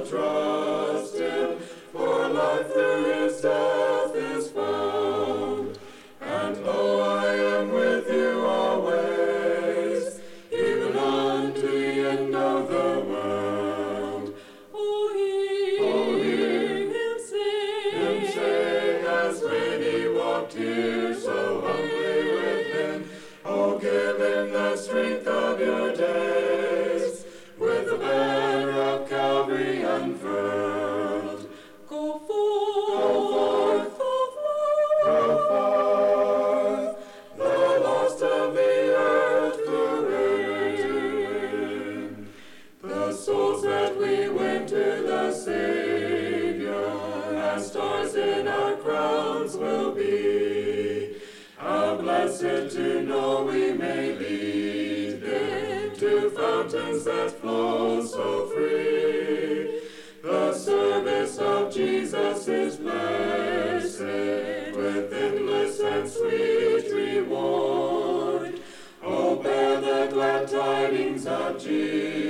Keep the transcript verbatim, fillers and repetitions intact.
trust him, for life through his death is found. And lo, I am with you always, even unto the end of the world. O hear, O hear him sing, him sing, as when he walked here so humbly with men. Oh, give him the strength of your days, with the banner of Calvary unfurled. Go forth, Go forth, go go forth, the lost of the earth to win. The souls that we win to the Savior, as stars in our crowns will be. How blessed to know we may lead them to fountains that flow so free. The service of Jesus is blessed, with endless and sweet reward. Oh, bear the glad tidings of Jesus.